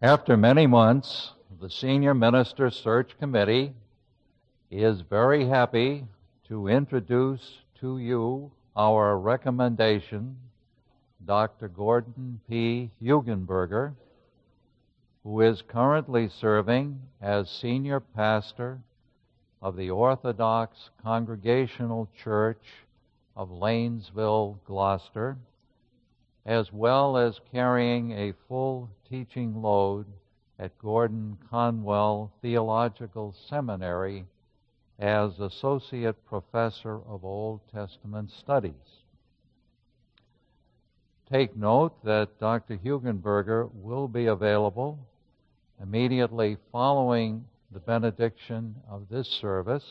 After many months, the Senior Minister Search Committee is very happy to introduce to you our recommendation, Dr. Gordon P. Hugenberger, who is currently serving as Senior Pastor of the Orthodox Congregational Church of Lanesville, Gloucester, as well as carrying a full teaching load at Gordon Conwell Theological Seminary as Associate Professor of Old Testament Studies. Take note that Dr. Hugenberger will be available immediately following the benediction of this service.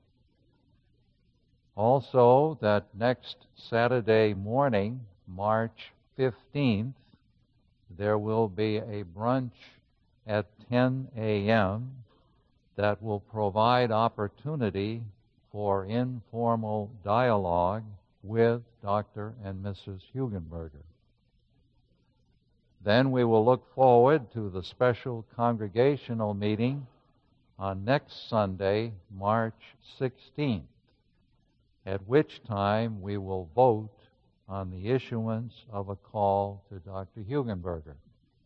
Also, that next Saturday morning, March 15th, there will be a brunch at 10 a.m. that will provide opportunity for informal dialogue with Dr. and Mrs. Hugenberger. Then we will look forward to the special congregational meeting on next Sunday, March 16th, at which time we will vote on the issuance of a call to Dr. Hugenberger.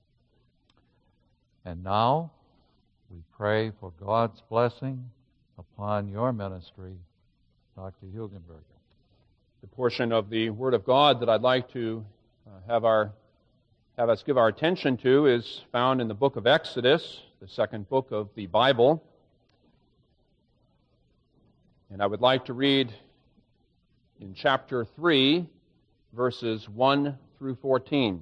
And now, we pray for God's blessing upon your ministry, Dr. Hugenberger. The portion of the Word of God that I'd like to have us give our attention to is found in the book of Exodus, the second book of the Bible. And I would like to read in chapter 3, verses 1 through 14.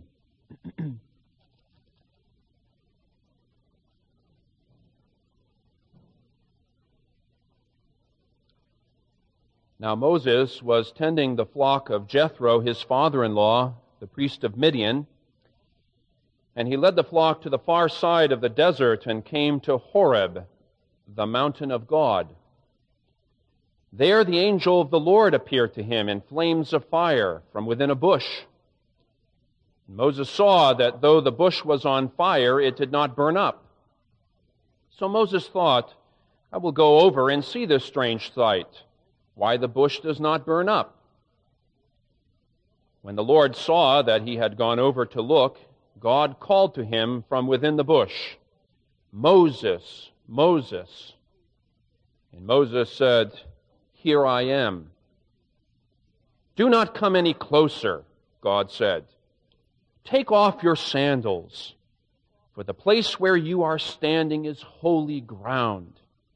Now Moses was tending the flock of Jethro, his father-in-law, the priest of Midian, and he led the flock to the far side of the desert and came to Horeb, the mountain of God. There the angel of the Lord appeared to him in flames of fire from within a bush. Moses saw that though the bush was on fire, it did not burn up. So Moses thought, I will go over and see this strange sight, why the bush does not burn up. When the Lord saw that he had gone over to look, God called to him from within the bush, Moses, Moses. And Moses said, Here I am. Do not come any closer, God said. Take off your sandals, for the place where you are standing is holy ground.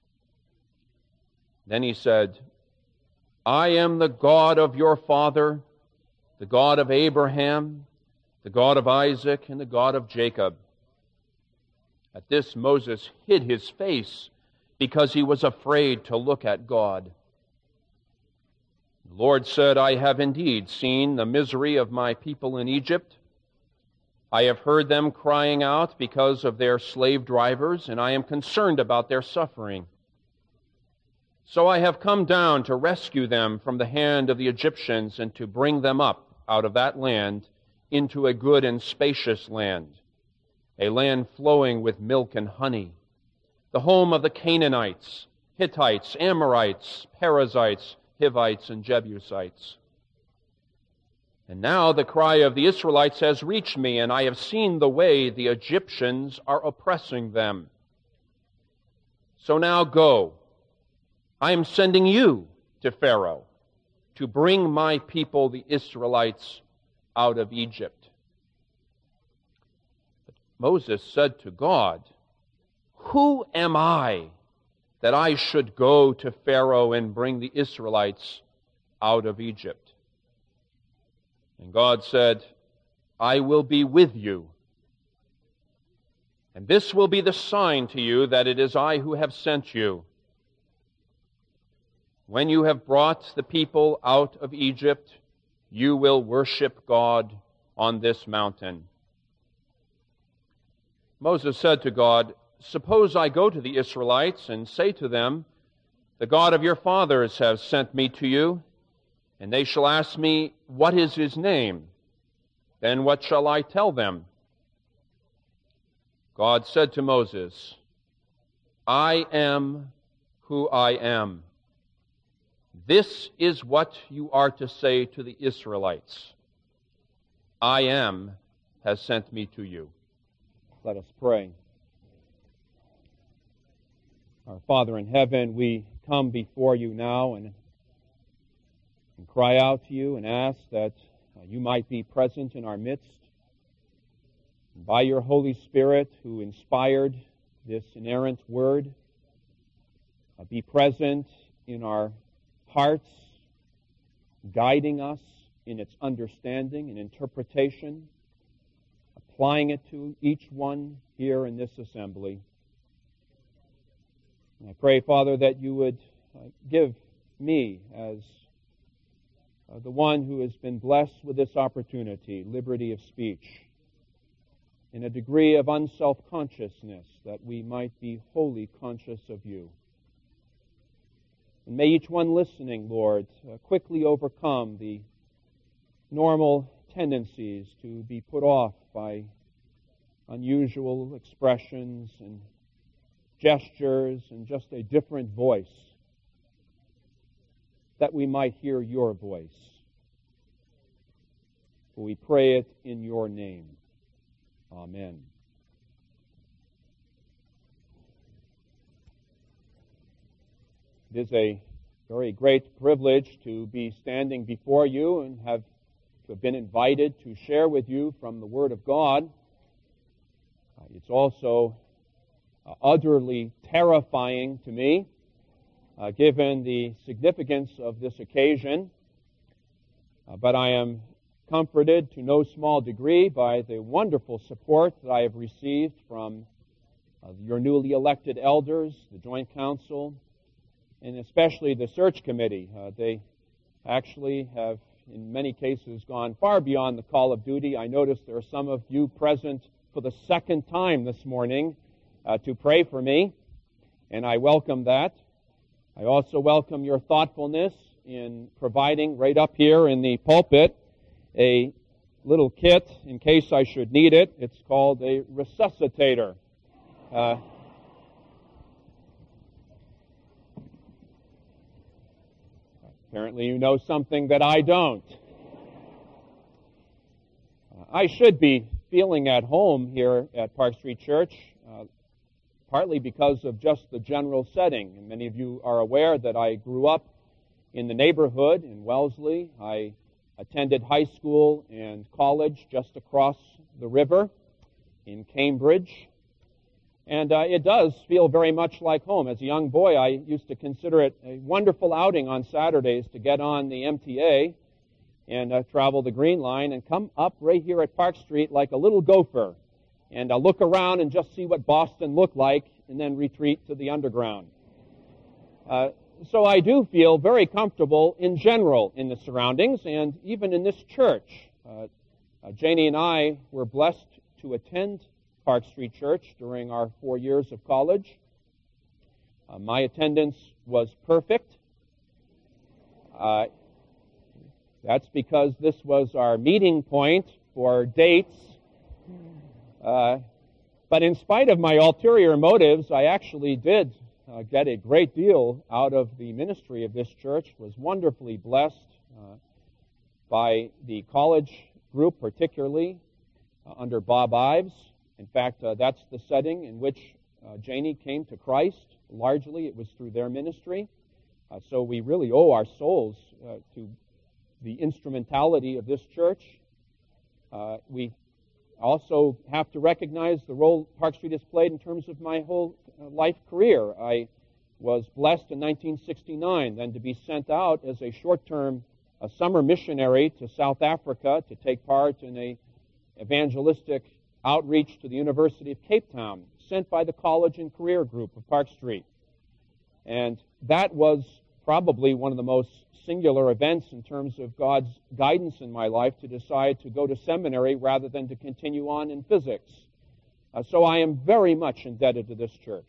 Then he said, I am the God of your father, the God of Abraham, the God of Isaac, and the God of Jacob. At this Moses hid his face because he was afraid to look at God. The Lord said, I have indeed seen the misery of my people in Egypt. I have heard them crying out because of their slave drivers, and I am concerned about their suffering. So I have come down to rescue them from the hand of the Egyptians and to bring them up out of that land into a good and spacious land, a land flowing with milk and honey, the home of the Canaanites, Hittites, Amorites, Perizzites, Hivites, and Jebusites. And now the cry of the Israelites has reached me, and I have seen the way the Egyptians are oppressing them. So now go. I am sending you to Pharaoh to bring my people, the Israelites, out of Egypt. But Moses said to God, Who am I that I should go to Pharaoh and bring the Israelites out of Egypt? And God said, I will be with you. And this will be the sign to you that it is I who have sent you. When you have brought the people out of Egypt, you will worship God on this mountain. Moses said to God, Suppose I go to the Israelites and say to them, The God of your fathers has sent me to you, and they shall ask me, What is his name? Then what shall I tell them? God said to Moses, I am who I am. This is what you are to say to the Israelites. I am has sent me to you. Let us pray. Our Father in heaven, we come before you now and cry out to you and ask that you might be present in our midst. And by your Holy Spirit, who inspired this inerrant word, be present in our hearts, guiding us in its understanding and interpretation, applying it to each one here in this assembly. And I pray, Father, that you would give me, as the one who has been blessed with this opportunity, liberty of speech, in a degree of unself-consciousness, that we might be wholly conscious of you. And may each one listening, Lord, quickly overcome the normal tendencies to be put off by unusual expressions and gestures and just a different voice, that we might hear your voice. For we pray it in your name. Amen. It is a very great privilege to be standing before you and have been invited to share with you from the Word of God. It's also utterly terrifying to me, given the significance of this occasion. But I am comforted to no small degree by the wonderful support that I have received from your newly elected elders, the Joint Council, and especially the search committee. They actually have, in many cases, gone far beyond the call of duty. I noticed there are some of you present for the second time this morning to pray for me, and I welcome that. I also welcome your thoughtfulness in providing right up here in the pulpit a little kit in case I should need it. It's called a resuscitator. Apparently you know something that I don't. I should be feeling at home here at Park Street Church, partly because of just the general setting. And many of you are aware that I grew up in the neighborhood in Wellesley. I attended high school and college just across the river in Cambridge. And it does feel very much like home. As a young boy, I used to consider it a wonderful outing on Saturdays to get on the MTA and travel the Green Line and come up right here at Park Street like a little gopher and look around and just see what Boston looked like and then retreat to the Underground. So I do feel very comfortable in general in the surroundings and even in this church. Janie and I were blessed to attend Park Street Church during our 4 years of college. My attendance was perfect. That's because this was our meeting point for dates. But in spite of my ulterior motives, I actually did get a great deal out of the ministry of this church, was wonderfully blessed by the college group, particularly under Bob Ives. In fact, that's the setting in which Janie came to Christ. Largely, it was through their ministry. So we really owe our souls to the instrumentality of this church. We also have to recognize the role Park Street has played in terms of my whole life career. I was blessed in 1969 then to be sent out as a short-term summer missionary to South Africa to take part in a evangelistic outreach to the University of Cape Town, sent by the College and Career Group of Park Street. And that was probably one of the most singular events in terms of God's guidance in my life to decide to go to seminary rather than to continue on in physics. So I am very much indebted to this church.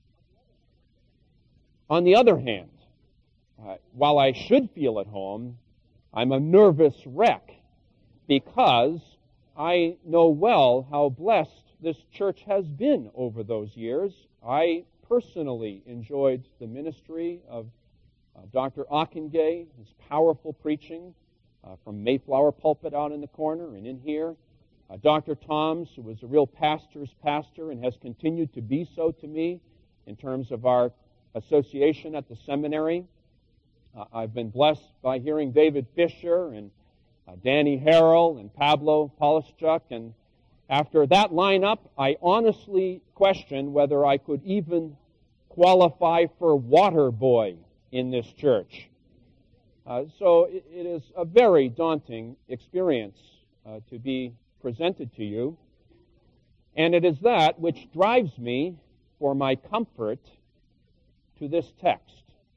On the other hand, while I should feel at home, I'm a nervous wreck because I know well how blessed this church has been over those years. I personally enjoyed the ministry of Dr. Akingay, his powerful preaching from Mayflower pulpit out in the corner and in here. Dr. Toms, who was a real pastor's pastor and has continued to be so to me in terms of our association at the seminary. I've been blessed by hearing David Fisher and Danny Harrell and Pablo Polischuk, and after that lineup, I honestly question whether I could even qualify for water boy in this church. So it is a very daunting experience to be presented to you, and it is that which drives me for my comfort to this text.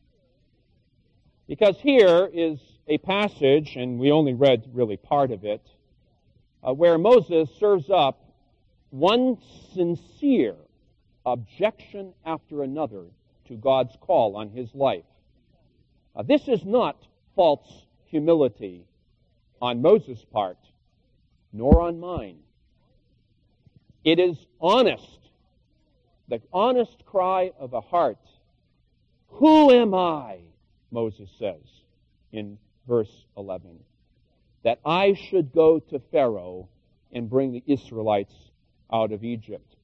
Because here is a passage, and we only read really part of it, where Moses serves up one sincere objection after another to God's call on his life. This is not false humility on Moses' part, nor on mine. It is honest, the honest cry of a heart. Who am I, Moses says in verse 11, that I should go to Pharaoh and bring the Israelites out of Egypt?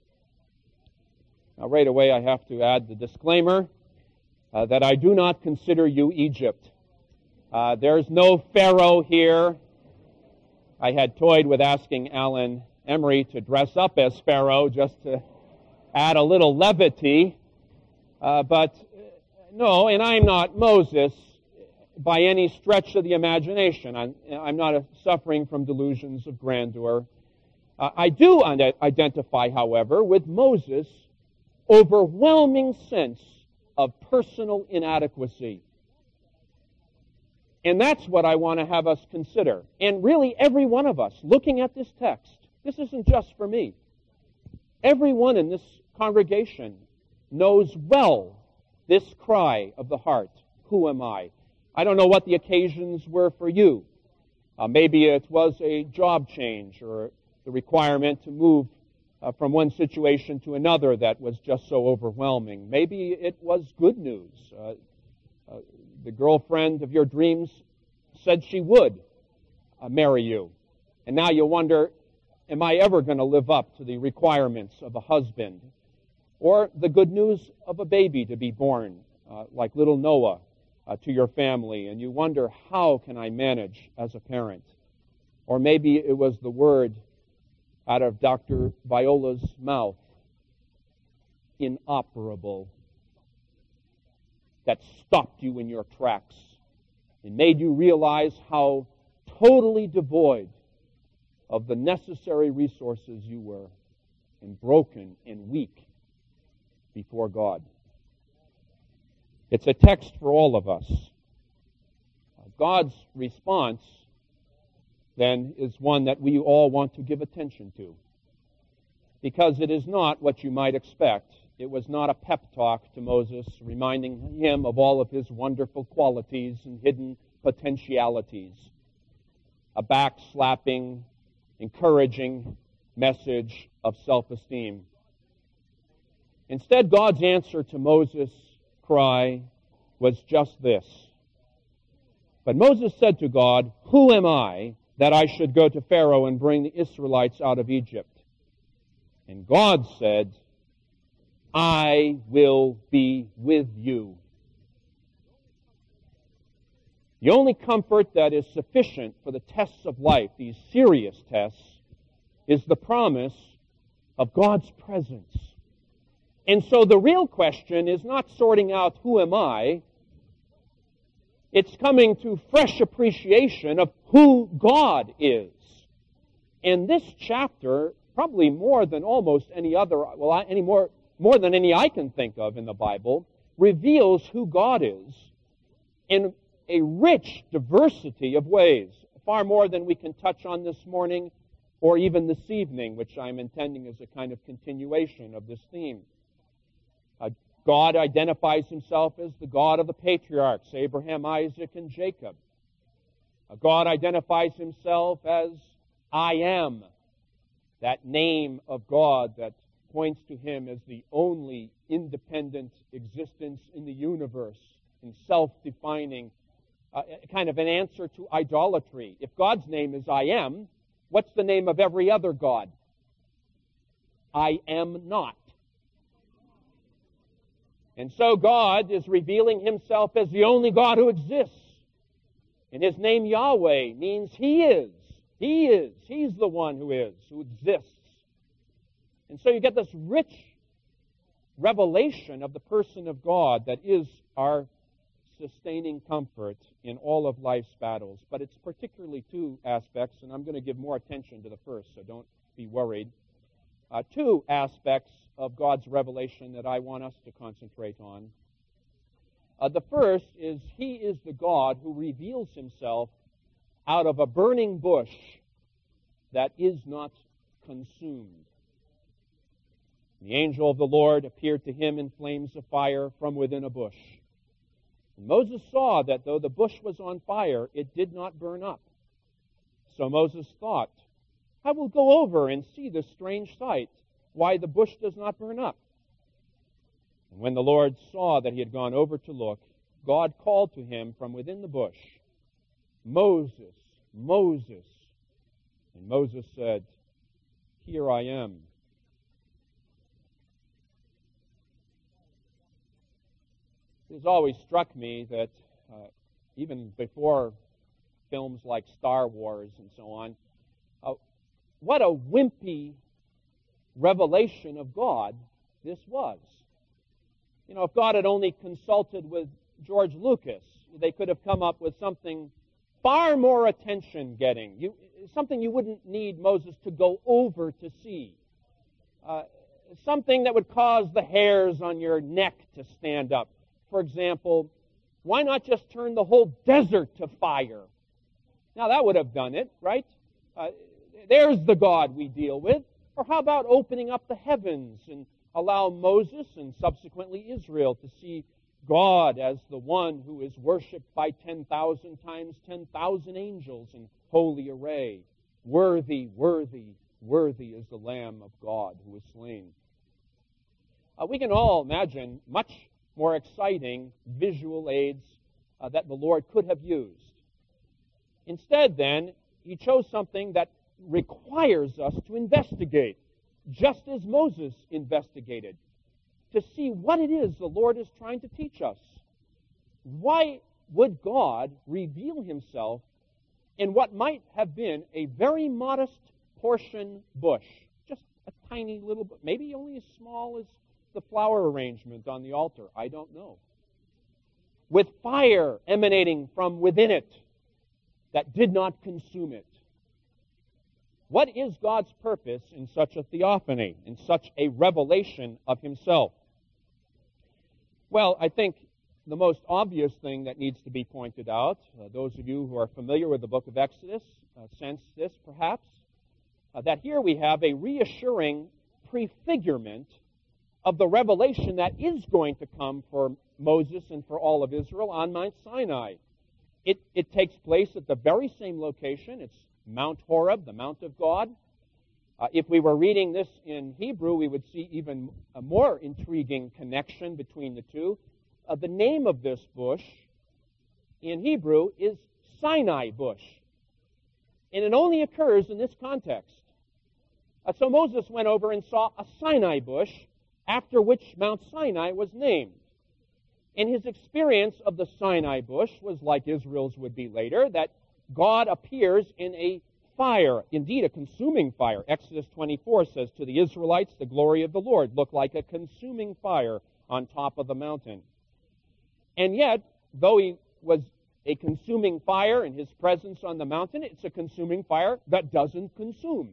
Now, right away, I have to add the disclaimer that I do not consider you Egypt. There's no Pharaoh here. I had toyed with asking Alan Emery to dress up as Pharaoh just to add a little levity. But no, and I'm not Moses by any stretch of the imagination. I'm not suffering from delusions of grandeur. I do identify, however, with Moses' overwhelming sense of personal inadequacy. And that's what I want to have us consider. And really, every one of us, looking at this text, this isn't just for me. Everyone in this congregation knows well this cry of the heart, who am I? I don't know what the occasions were for you. Maybe it was a job change or the requirement to move from one situation to another that was just so overwhelming. Maybe it was good news. The girlfriend of your dreams said she would marry you. And now you wonder, am I ever going to live up to the requirements of a husband? Or the good news of a baby to be born, like little Noah, to your family, and you wonder, how can I manage as a parent? Or maybe it was the word out of Dr. Viola's mouth, inoperable, that stopped you in your tracks and made you realize how totally devoid of the necessary resources you were, and broken and weak before God. It's a text for all of us. God's response, then, is one that we all want to give attention to, because it is not what you might expect. It was not a pep talk to Moses, reminding him of all of his wonderful qualities and hidden potentialities. A backslapping, encouraging message of self-esteem. Instead, God's answer to Moses' cry was just this. But Moses said to God, who am I that I should go to Pharaoh and bring the Israelites out of Egypt? And God said, I will be with you. The only comfort that is sufficient for the tests of life, these serious tests, is the promise of God's presence. And so the real question is not sorting out who am I. It's coming to fresh appreciation of who God is. And this chapter, probably more than almost any other, more than any I can think of in the Bible, reveals who God is in a rich diversity of ways, far more than we can touch on this morning or even this evening, which I'm intending as a kind of continuation of this theme. God identifies himself as the God of the patriarchs, Abraham, Isaac, and Jacob. God identifies himself as I am, that name of God that points to him as the only independent existence in the universe, and self-defining, kind of an answer to idolatry. If God's name is I am, what's the name of every other God? I am not. And so God is revealing himself as the only God who exists. And his name Yahweh means He is. He is. He's the one who is, who exists. And so you get this rich revelation of the person of God that is our sustaining comfort in all of life's battles. But it's particularly two aspects, and I'm going to give more attention to the first, so don't be worried. Two aspects of God's revelation that I want us to concentrate on. The first is He is the God who reveals Himself out of a burning bush that is not consumed. The angel of the Lord appeared to him in flames of fire from within a bush. And Moses saw that though the bush was on fire, it did not burn up. So Moses thought, I will go over and see this strange sight, why the bush does not burn up. And when the Lord saw that he had gone over to look, God called to him from within the bush, Moses, Moses. And Moses said, Here I am. It has always struck me that even before films like Star Wars and so on, what a wimpy revelation of God this was. You know, if God had only consulted with George Lucas, they could have come up with something far more attention-getting, something you wouldn't need Moses to go over to see, something that would cause the hairs on your neck to stand up. For example, why not just turn the whole desert to fire? Now, that would have done it, right? There's the God we deal with. Or how about opening up the heavens and allow Moses and subsequently Israel to see God as the one who is worshipped by 10,000 times 10,000 angels in holy array. Worthy, worthy, worthy is the Lamb of God who was slain. We can all imagine much more exciting visual aids that the Lord could have used. Instead, then, He chose something that requires us to investigate, just as Moses investigated, to see what it is the Lord is trying to teach us. Why would God reveal Himself in what might have been a very modest portion bush? Just a tiny little, maybe only as small as the flower arrangement on the altar. I don't know. With fire emanating from within it that did not consume it. What is God's purpose in such a theophany, in such a revelation of Himself? Well, I think the most obvious thing that needs to be pointed out, those of you who are familiar with the book of Exodus sense this perhaps, that here we have a reassuring prefigurement of the revelation that is going to come for Moses and for all of Israel on Mount Sinai. It takes place at the very same location. It's Mount Horeb, the Mount of God. If we were reading this in Hebrew, we would see even a more intriguing connection between the two. The name of this bush in Hebrew is Sinai bush. And it only occurs in this context. So Moses went over and saw a Sinai bush, after which Mount Sinai was named. And his experience of the Sinai bush was like Israel's would be later, that God appears in a fire, indeed a consuming fire. Exodus 24 says, to the Israelites, the glory of the Lord looked like a consuming fire on top of the mountain. And yet, though he was a consuming fire in his presence on the mountain, it's a consuming fire that doesn't consume.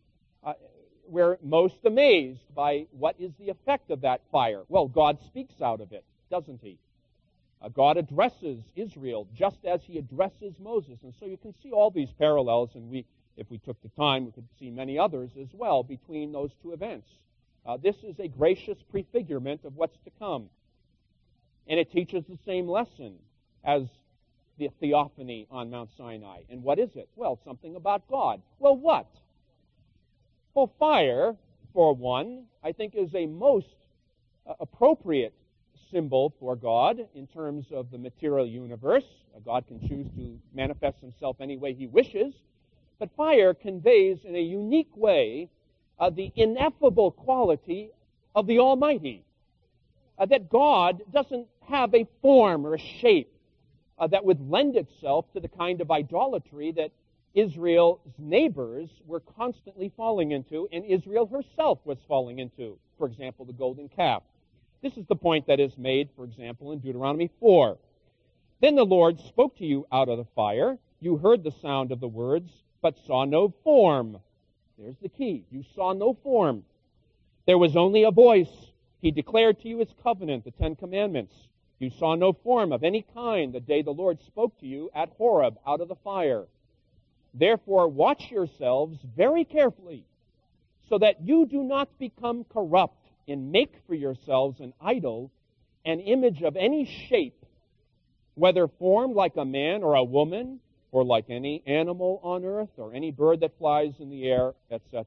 We're most amazed by what is the effect of that fire. Well, God speaks out of it, doesn't He? God addresses Israel just as He addresses Moses. And so you can see all these parallels, and if we took the time, we could see many others as well between those two events. This is a gracious prefigurement of what's to come. And it teaches the same lesson as the theophany on Mount Sinai. And what is it? Well, something about God. Well, what? Well, fire, for one, I think is a most appropriate symbol for God in terms of the material universe. God can choose to manifest himself any way he wishes, but fire conveys in a unique way the ineffable quality of the Almighty. That God doesn't have a form or a shape that would lend itself to the kind of idolatry that Israel's neighbors were constantly falling into, and Israel herself was falling into. For example, the golden calf. This is the point that is made, for example, in Deuteronomy 4. Then the Lord spoke to you out of the fire. You heard the sound of the words, but saw no form. There's the key. You saw no form. There was only a voice. He declared to you his covenant, the 10 Commandments. You saw no form of any kind the day the Lord spoke to you at Horeb out of the fire. Therefore, watch yourselves very carefully, so that you do not become corrupt and make for yourselves an idol, an image of any shape, whether formed like a man or a woman, or like any animal on earth, or any bird that flies in the air, etc.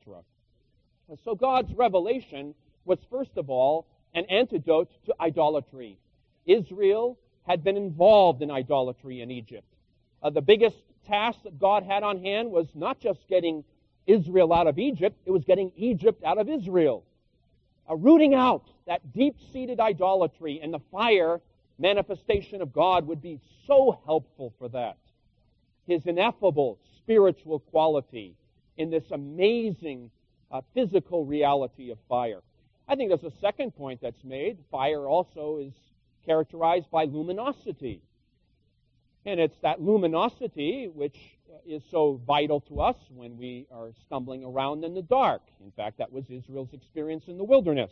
So God's revelation was, first of all, an antidote to idolatry. Israel had been involved in idolatry in Egypt. The biggest task that God had on hand was not just getting Israel out of Egypt, it was getting Egypt out of Israel. Rooting out that deep-seated idolatry, and the fire manifestation of God would be so helpful for that. His ineffable spiritual quality in this amazing physical reality of fire. I think there's a second point that's made. Fire also is characterized by luminosity. And it's that luminosity which is so vital to us when we are stumbling around in the dark. In fact, that was Israel's experience in the wilderness.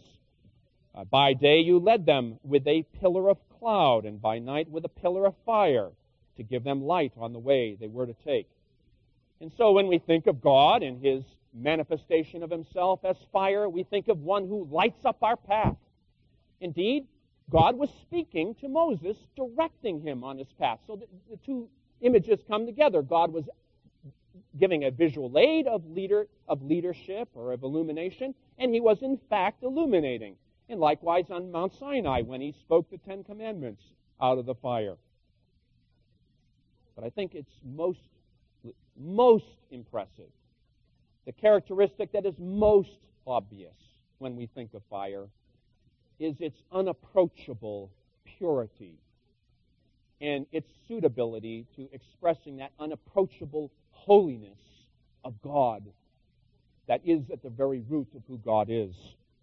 By day you led them with a pillar of cloud, and by night with a pillar of fire, to give them light on the way they were to take. And so when we think of God and his manifestation of himself as fire, we think of one who lights up our path. Indeed, God was speaking to Moses, directing him on his path. So the two images come together. God was giving a visual aid of leadership or of illumination, and he was in fact illuminating. And likewise on Mount Sinai when he spoke the 10 Commandments out of the fire. But I think it's most impressive, the characteristic that is most obvious when we think of fire, is its unapproachable purity and its suitability to expressing that unapproachable holiness of God that is at the very root of who God is.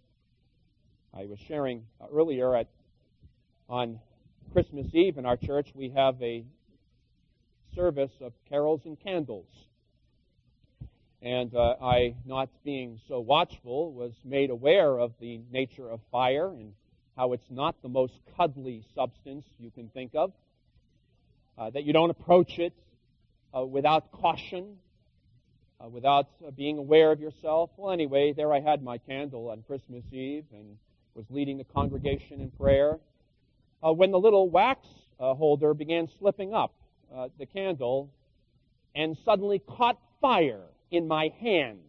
I was sharing earlier on Christmas Eve in our church, we have a service of carols and candles. And I, not being so watchful, was made aware of the nature of fire and how it's not the most cuddly substance you can think of, that you don't approach it without caution, without being aware of yourself. Well, anyway, there I had my candle on Christmas Eve and was leading the congregation in prayer, when the little wax holder began slipping up the candle and suddenly caught fire in my hands.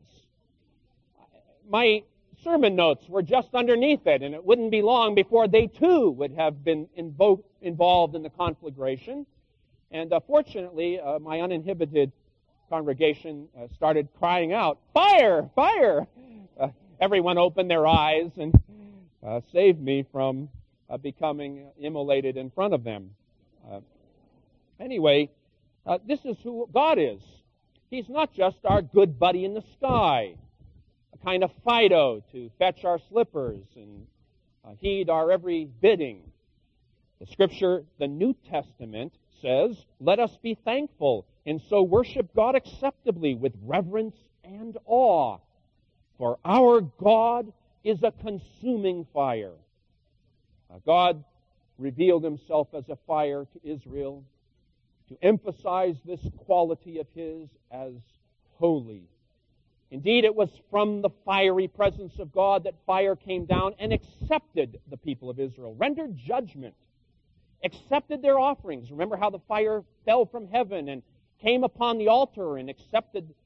My sermon notes were just underneath it, and it wouldn't be long before they too would have been involved in the conflagration. And fortunately, my uninhibited congregation started crying out, "Fire! Fire!" Everyone opened their eyes and saved me from becoming immolated in front of them. Anyway, this is who God is. He's not just our good buddy in the sky, a kind of Fido to fetch our slippers and heed our every bidding. The Scripture, the New Testament, says, "Let us be thankful and so worship God acceptably with reverence and awe. For our God is a consuming fire." God revealed himself as a fire to Israel to emphasize this quality of his as holy. Indeed, it was from the fiery presence of God that fire came down and accepted the people of Israel, rendered judgment, accepted their offerings. Remember how the fire fell from heaven and came upon the altar and accepted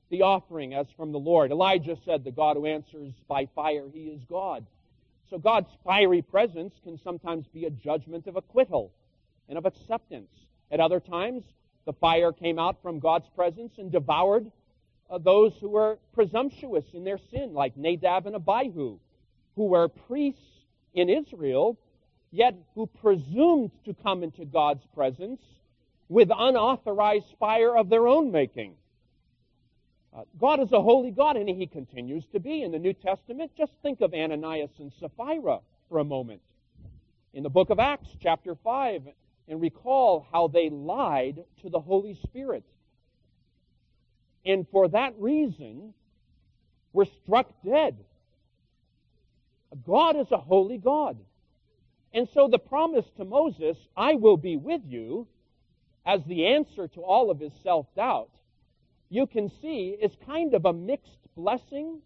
the offering as from the Lord. Elijah said, the God who answers by fire, he is God. So God's fiery presence can sometimes be a judgment of acquittal and of acceptance. At other times, the fire came out from God's presence and devoured those who were presumptuous in their sin, like Nadab and Abihu, who were priests in Israel, yet who presumed to come into God's presence with unauthorized fire of their own making. God is a holy God, and He continues to be in the New Testament. Just think of Ananias and Sapphira for a moment. In the book of Acts, chapter 5, and recall how they lied to the Holy Spirit. And for that reason, were struck dead. God is a holy God. And so the promise to Moses, I will be with you, as the answer to all of his self-doubt, you can see is kind of a mixed blessing.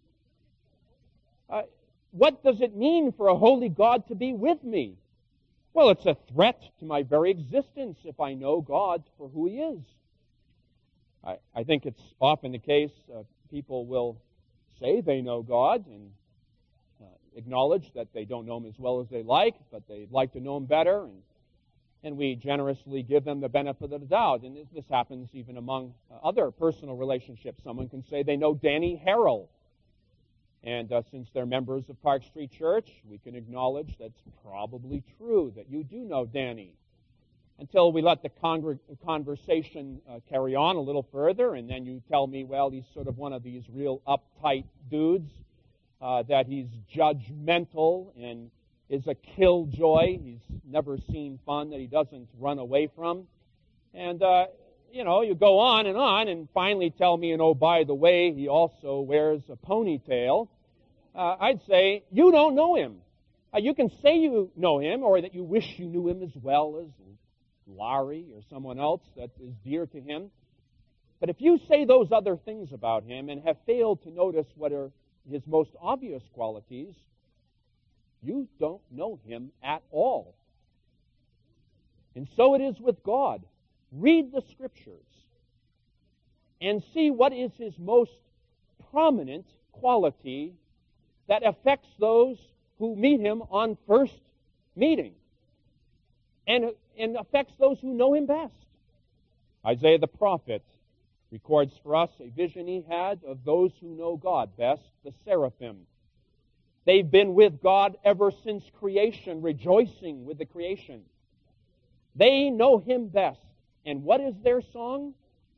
What does it mean for a holy God to be with me? Well, it's a threat to my very existence if I know God for who He is. I think it's often the case people will say they know God and acknowledge that they don't know Him as well as they like, but they'd like to know Him better, and we generously give them the benefit of the doubt. And this happens even among other personal relationships. Someone can say they know Danny Harrell, and since they're members of Park Street Church, we can acknowledge that's probably true, that you do know Danny. Until we let the conversation carry on a little further, and then you tell me, well, he's sort of one of these real uptight dudes, that he's judgmental and is a killjoy. He's never seen fun that he doesn't run away from. And, you go on, and finally tell me, and oh, by the way, he also wears a ponytail. I'd say, you don't know him. You can say you know him, or that you wish you knew him as well as Larry or someone else that is dear to him. But if you say those other things about him and have failed to notice what are his most obvious qualities, you don't know him at all. And so it is with God. Read the Scriptures and see what is His most prominent quality that affects those who meet Him on first meeting and affects those who know Him best. Isaiah the prophet records for us a vision he had of those who know God best, the seraphim. They've been with God ever since creation, rejoicing with the creation. They know Him best. And what is their song?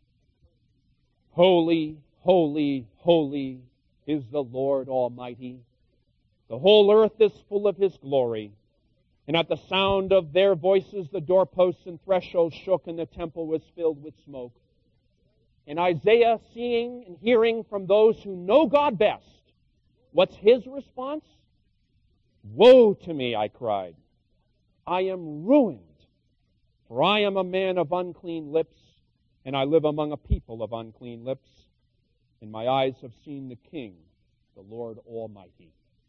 Holy, holy, holy is the Lord Almighty. The whole earth is full of His glory. And at the sound of their voices, the doorposts and thresholds shook, and the temple was filled with smoke. And Isaiah, seeing and hearing from those who know God best, what's his response? Woe to me, I cried. I am ruined, for I am a man of unclean lips, and I live among a people of unclean lips, and my eyes have seen the King, the Lord Almighty.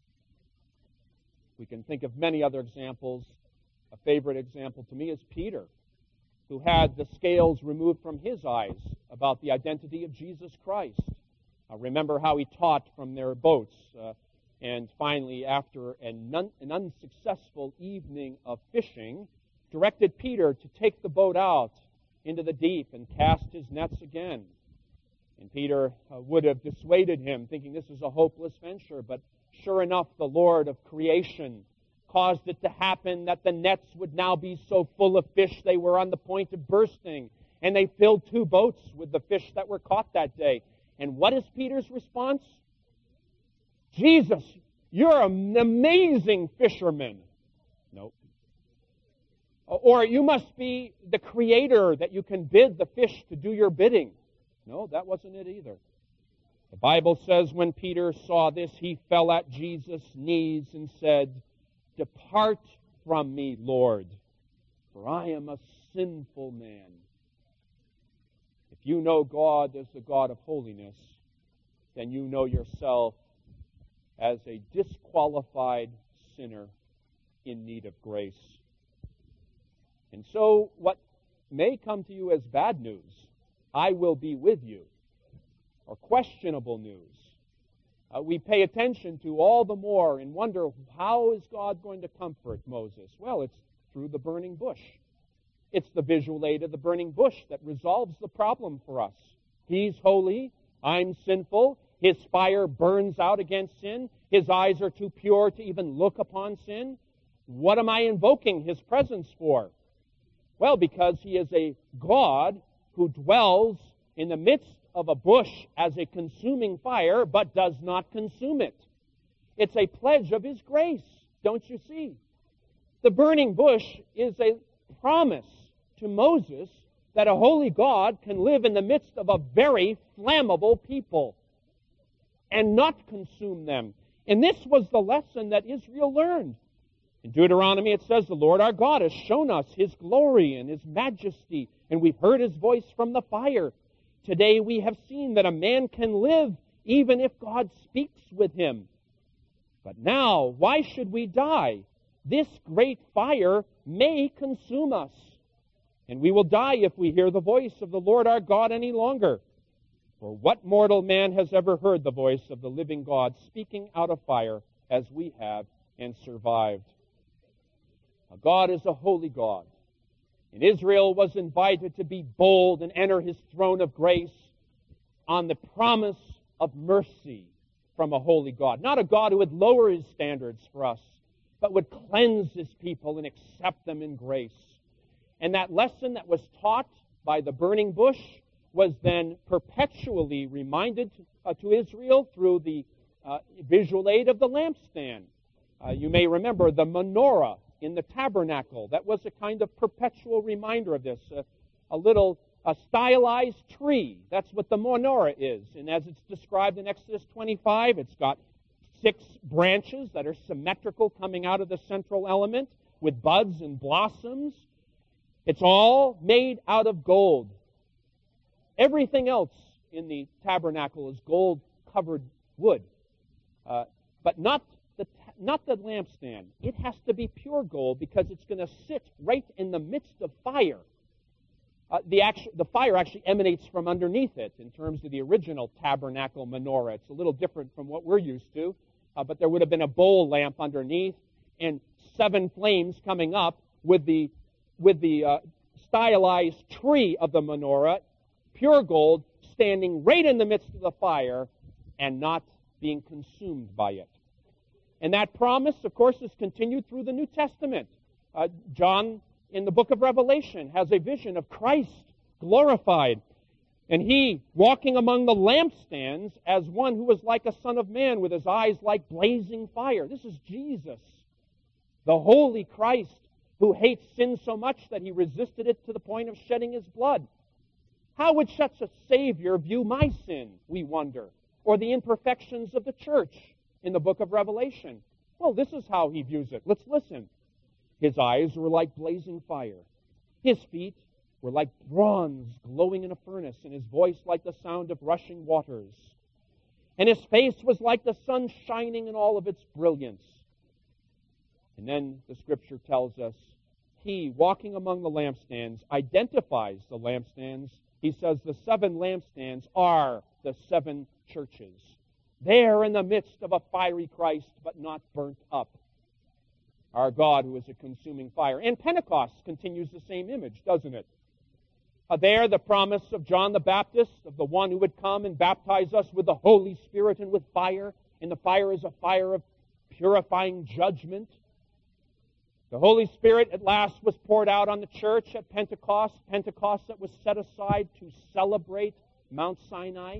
We can think of many other examples. A favorite example to me is Peter, who had the scales removed from his eyes about the identity of Jesus Christ. Remember how he taught from their boats, and finally, after an unsuccessful evening of fishing, directed Peter to take the boat out into the deep and cast his nets again. And Peter would have dissuaded him, thinking this is a hopeless venture, but sure enough, the Lord of creation caused it to happen that the nets would now be so full of fish they were on the point of bursting. And they filled 2 boats with the fish that were caught that day. And what is Peter's response? Jesus, you're an amazing fisherman. Nope. Or you must be the creator that you can bid the fish to do your bidding. No, that wasn't it either. The Bible says when Peter saw this, he fell at Jesus' knees and said, Depart from me, Lord, for I am a sinful man. If you know God as the God of holiness, then you know yourself as a disqualified sinner in need of grace. And so what may come to you as bad news, I will be with you, or questionable news. We pay attention to all the more and wonder, how is God going to comfort Moses? Well, it's through the burning bush. It's the visual aid of the burning bush that resolves the problem for us. He's holy, I'm sinful, His fire burns out against sin, His eyes are too pure to even look upon sin. What am I invoking His presence for? Well, because He is a God who dwells in the midst of a bush as a consuming fire, but does not consume it. It's a pledge of His grace, don't you see? The burning bush is a promise to Moses that a holy God can live in the midst of a very flammable people and not consume them. And this was the lesson that Israel learned. In Deuteronomy it says, the Lord our God has shown us His glory and His majesty, and we've heard His voice from the fire. Today we have seen that a man can live even if God speaks with him. But now, why should we die? This great fire may consume us, and we will die if we hear the voice of the Lord our God any longer. For what mortal man has ever heard the voice of the living God speaking out of fire as we have and survived? Now, God is a holy God. And Israel was invited to be bold and enter His throne of grace on the promise of mercy from a holy God. Not a God who would lower His standards for us, but would cleanse His people and accept them in grace. And that lesson that was taught by the burning bush was then perpetually reminded to Israel through the visual aid of the lampstand. You may remember the menorah in the tabernacle. That was a kind of perpetual reminder of this. A little stylized tree. That's what the menorah is. And as it's described in Exodus 25, it's got 6 branches that are symmetrical coming out of the central element with buds and blossoms. It's all made out of gold. Everything else in the tabernacle is gold-covered wood. But not the lampstand. It has to be pure gold because it's going to sit right in the midst of fire. The fire actually emanates from underneath it in terms of the original tabernacle menorah. It's a little different from what we're used to, but there would have been a bowl lamp underneath and 7 flames coming up with the stylized tree of the menorah, pure gold, standing right in the midst of the fire and not being consumed by it. And that promise, of course, is continued through the New Testament. John, in the book of Revelation, has a vision of Christ glorified. And He walking among the lampstands as one who was like a son of man with His eyes like blazing fire. This is Jesus, the holy Christ, who hates sin so much that He resisted it to the point of shedding His blood. How would such a Savior view my sin, we wonder, or the imperfections of the church in the book of Revelation? Well, this is how He views it. Let's listen. His eyes were like blazing fire. His feet were like bronze glowing in a furnace, and His voice like the sound of rushing waters. And His face was like the sun shining in all of its brilliance. And then the Scripture tells us, He, walking among the lampstands, identifies the lampstands. He says the 7 lampstands are the 7 churches. There in the midst of a fiery Christ, but not burnt up. Our God who is a consuming fire. And Pentecost continues the same image, doesn't it? There, the promise of John the Baptist, of the one who would come and baptize us with the Holy Spirit and with fire. And the fire is a fire of purifying judgment. The Holy Spirit at last was poured out on the church at Pentecost. Pentecost that was set aside to celebrate Mount Sinai.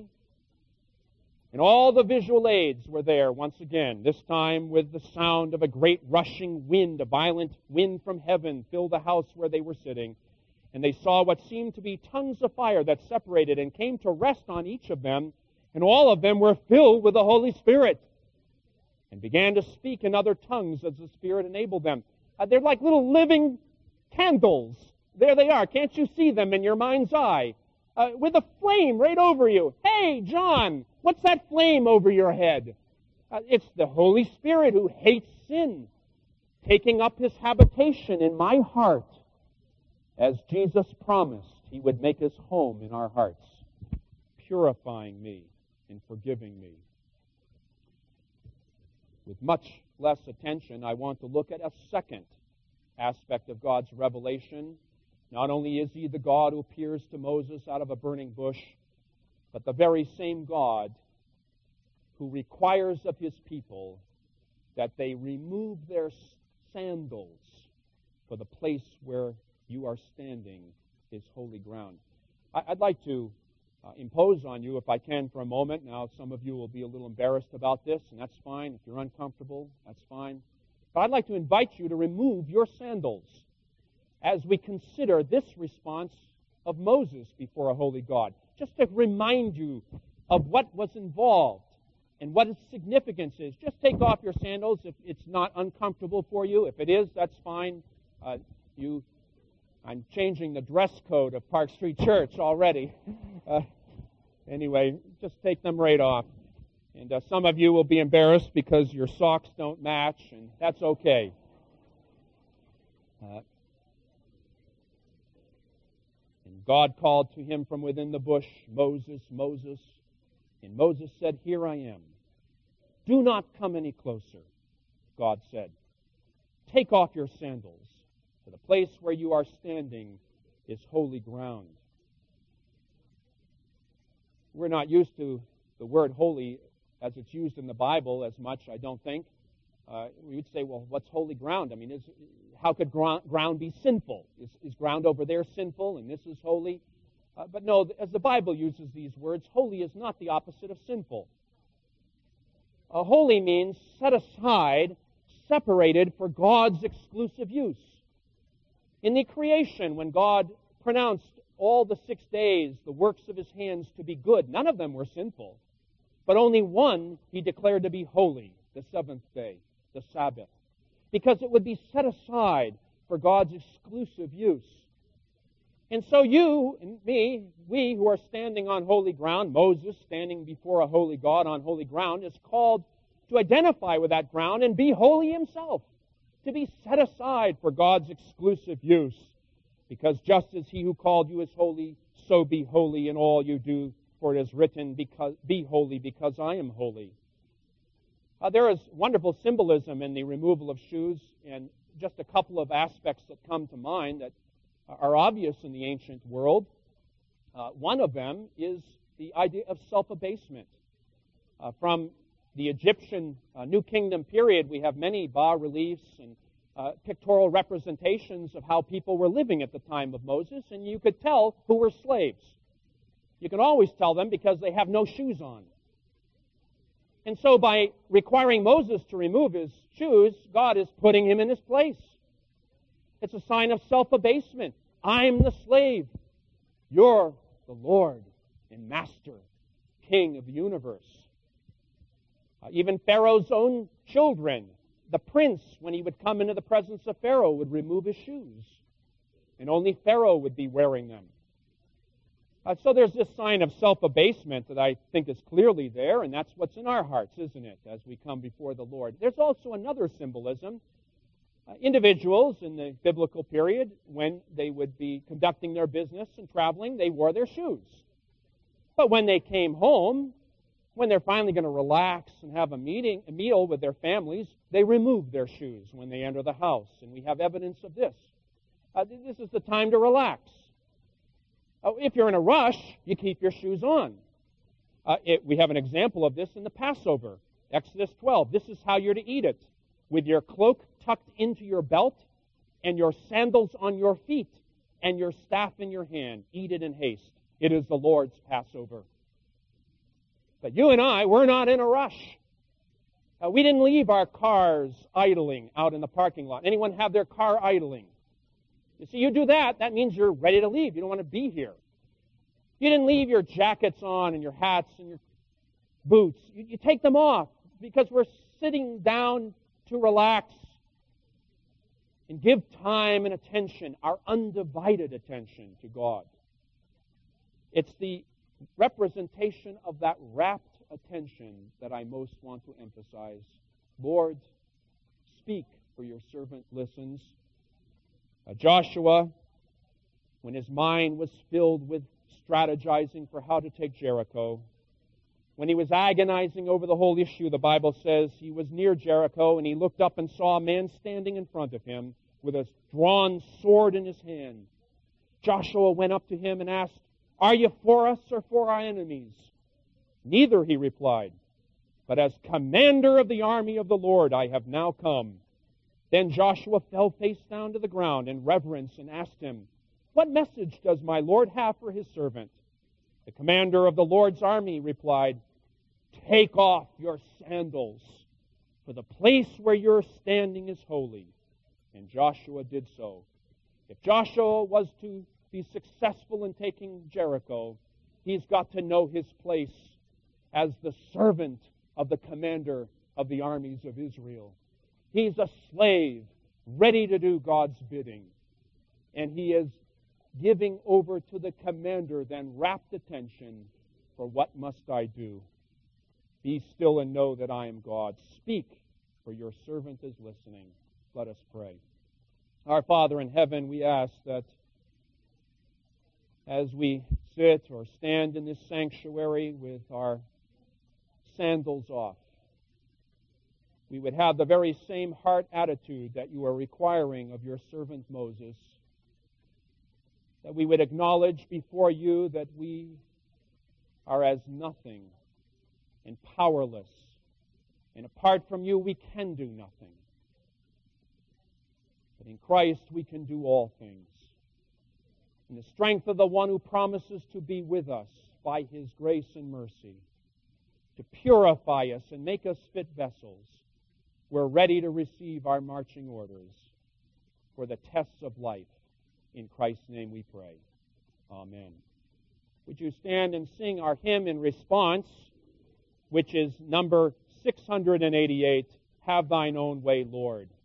And all the visual aids were there once again, this time with the sound of a great rushing wind, a violent wind from heaven filled the house where they were sitting. And they saw what seemed to be tongues of fire that separated and came to rest on each of them. And all of them were filled with the Holy Spirit and began to speak in other tongues as the Spirit enabled them. They're like little living candles. There they are. Can't you see them in your mind's eye? With a flame right over you. Hey, John, what's that flame over your head? It's the Holy Spirit who hates sin, taking up His habitation in my heart, as Jesus promised He would make His home in our hearts, purifying me in forgiving me. With much less attention, I want to look at a second aspect of God's revelation. Not only is He the God who appears to Moses out of a burning bush, but the very same God who requires of His people that they remove their sandals, for the place where you are standing is holy ground. I'd like to impose on you, if I can, for a moment. Now, some of you will be a little embarrassed about this, and that's fine. If you're uncomfortable, that's fine. But I'd like to invite you to remove your sandals as we consider this response of Moses before a holy God, just to remind you of what was involved and what its significance is. Just take off your sandals if it's not uncomfortable for you. If it is, that's fine. I'm changing the dress code of Park Street Church already. Anyway, just take them right off. And some of you will be embarrassed because your socks don't match, and that's okay. And God called to him from within the bush, Moses, Moses. And Moses said, Here I am. Do not come any closer, God said. Take off your sandals, for the place where you are standing is holy ground. We're not used to the word holy as it's used in the Bible as much, I don't think. We would say, well, what's holy ground? I mean, how could ground be sinful? Is ground over there sinful and this is holy? But no, as the Bible uses these words, holy is not the opposite of sinful. Holy means set aside, separated for God's exclusive use. In the creation, when God pronounced all the 6 days, the works of His hands to be good, none of them were sinful, but only one He declared to be holy, the seventh day, the Sabbath, because it would be set aside for God's exclusive use. And so you and me, we who are standing on holy ground, Moses standing before a holy God on holy ground, is called to identify with that ground and be holy himself, to be set aside for God's exclusive use. Because just as He who called you is holy, so be holy in all you do, for it is written, be holy because I am holy. There is wonderful symbolism in the removal of shoes, and just a couple of aspects that come to mind that are obvious in the ancient world. One of them is the idea of self-abasement. From the Egyptian New Kingdom period, we have many bas-reliefs and pictorial representations of how people were living at the time of Moses, and you could tell who were slaves. You can always tell them because they have no shoes on. And so by requiring Moses to remove his shoes, God is putting him in his place. It's a sign of self-abasement. I'm the slave. You're the Lord and Master, King of the universe. Even Pharaoh's own children, the prince, when he would come into the presence of Pharaoh, would remove his shoes. And only Pharaoh would be wearing them. So there's this sign of self-abasement that I think is clearly there, and that's what's in our hearts, isn't it, as we come before the Lord. There's also another symbolism. Individuals in the biblical period, when they would be conducting their business and traveling, they wore their shoes. But when they came home, when they're finally going to relax and have a meal with their families, they remove their shoes when they enter the house. And we have evidence of this. This is the time to relax. If you're in a rush, you keep your shoes on. We have an example of this in the Passover, Exodus 12. This is how you're to eat it. With your cloak tucked into your belt, and your sandals on your feet, and your staff in your hand. Eat it in haste. It is the Lord's Passover. But you and I, we're not in a rush. We didn't leave our cars idling out in the parking lot. Anyone have their car idling? You see, you do that, that means you're ready to leave. You don't want to be here. You didn't leave your jackets on and your hats and your boots. You take them off because we're sitting down to relax and give time and attention, our undivided attention to God. It's the representation of that rapt attention that I most want to emphasize. Lord, speak, for your servant listens. Joshua, when his mind was filled with strategizing for how to take Jericho, When he was agonizing over the whole issue, the Bible says he was near Jericho, and he looked up and saw a man standing in front of him with a drawn sword in his hand. Joshua went up to him and asked, "Are you for us or for our enemies?" "Neither," he replied, "but as commander of the army of the Lord I have now come." Then Joshua fell face down to the ground in reverence and asked him, "What message does my Lord have for his servant?" The commander of the Lord's army replied, "Take off your sandals, for the place where you're standing is holy." And Joshua did so. If Joshua was to be successful in taking Jericho, he's got to know his place as the servant of the commander of the armies of Israel. He's a slave, ready to do God's bidding. And he is giving over to the commander then rapt attention for what must I do? Be still and know that I am God. Speak, for your servant is listening. Let us pray. Our Father in heaven, we ask that as we sit or stand in this sanctuary with our sandals off, we would have the very same heart attitude that you are requiring of your servant Moses, that we would acknowledge before you that we are as nothing and powerless, and apart from you we can do nothing. But in Christ we can do all things. In the strength of the one who promises to be with us by his grace and mercy, to purify us and make us fit vessels, we're ready to receive our marching orders for the tests of life. In Christ's name we pray. Amen. Would you stand and sing our hymn in response, which is number 688, Have Thine Own Way, Lord.